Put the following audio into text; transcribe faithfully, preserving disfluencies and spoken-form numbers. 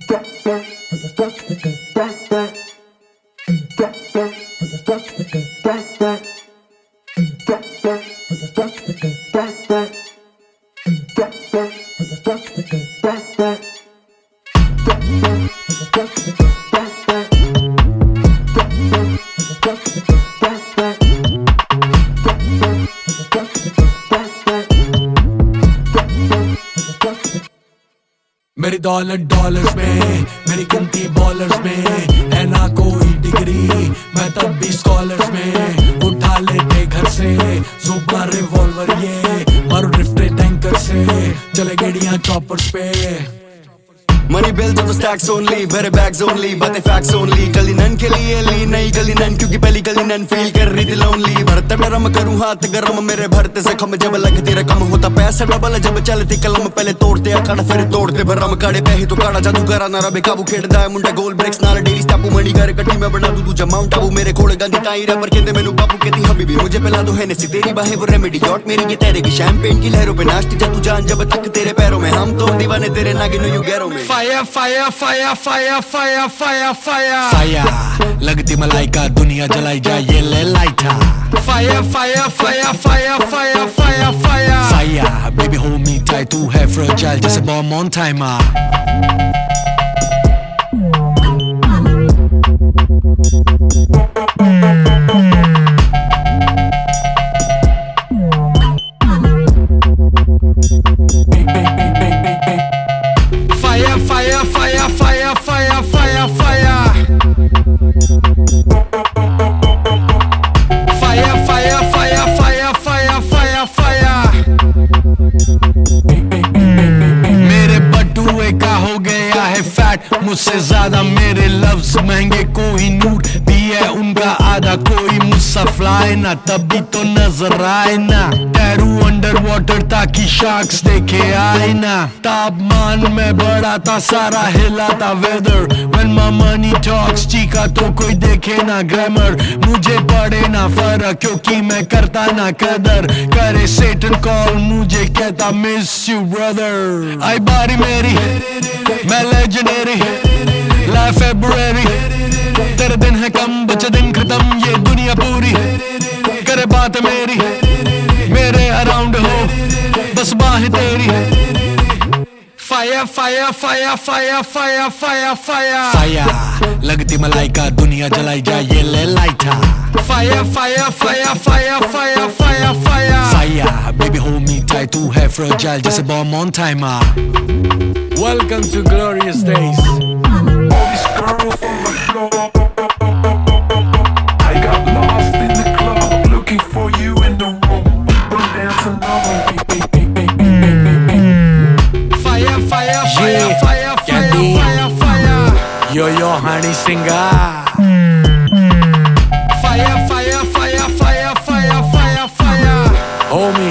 मेरी दौलत डॉलर्स में, मेरी गिनती बॉलर्स में, है ना कोई डिग्री मैं तब भी स्कॉलर्स में। उठा लेते घर से जुबा रिवॉल्वर, ये मारो ड्रिफ्टे टैंकर से, चले गेड़ियां चॉपर्स पे। Money bills on the stacks only, भरे bags only, बातें facts only। गली नन के लिए ली नई गली नन, क्योंकि पहली गली नन फील कर रही थी lonely। भरता डरम करूँ हाथ गरम, मेरे भरते से खम जब लगती रकम, होता पैसा डबल जब चलती कलम। पहले तोड़ते अखाड़ा फिर तोड़ते भरम, काड़े पैसे तो काड़ा जादूगर ना रबे काबू खेड़दा है मुंडा। गोल ब्रेक्स नाल डेली स्टापू मनी कर कट्टी मैं बना दूं तुझा माउंट आबू। मेरे कोल गांधी ताई रबर कहते मैनू बापू कहती हबीबी, मुझे पिला दो हैनेसी तेरी बाहें वो रेमेडी। यॉट मेरी ये तेरे की शैंपेन की लहरों पे नाचती जा तू जान जब तक तेरे पैरों में। हम तो दीवाने तेरे नागिनो यू गैरों में। Fire fire fire fire fire fire fire fire, लगती मलाइका दुनिया जलाई जाए ये ले lighter. Fire fire fire fire fire fire fire fire, baby hold me tight, तू है फ्रेजाइल जैसे bomb on timer. Fire, fire, fire, fire, fire, fire. Fire, fire, fire, fire, fire, fire, fire. मेरे बटुए का हो गया है फैट, मुझसे ज्यादा मेरे लफ्ज महंगे, कोई नूर भी है उनका आधा, कोई मुझसा फ्लाई ना तभी तो नजर आए ना। टैरू अंडर वाटर ताकि शार्क्स देखे आए ना। तापमान में बढ़ा था सारा हिला था weather, when my money talks चीखा तो कोई देखे ना ग्लैमर। मुझे पड़े ना फर्क क्योंकि मैं करता ना कदर, करे सेटन कॉल मुझे कहता मिस यू ब्रदर। आई बारी मेरी मैं लेजेंडरी, लाइफ फेब्रुअरी, तेरे दिन है कम बचे दिन खत्म, ये दुनिया पूरी करे बात मेरी, मेरे अराउंड हो बस बाहें तेरी। Fire fire fire fire fire fire fire fire, लगती मलाइका दुनिया जलाई जाए ये ले lighter. Fire fire fire fire fire fire fire fire, baby hold me tight, तू है फ्रेजाइल जैसे bomb on timer. Welcome to glorious days. All these girls on the floor, I got lost in the club, looking for you in the room. People dancing on fire, fire, fire, fire, fire, fire, fire. Yo yo honey singer. Fire, fire, fire, fire, fire, fire, fire. Homie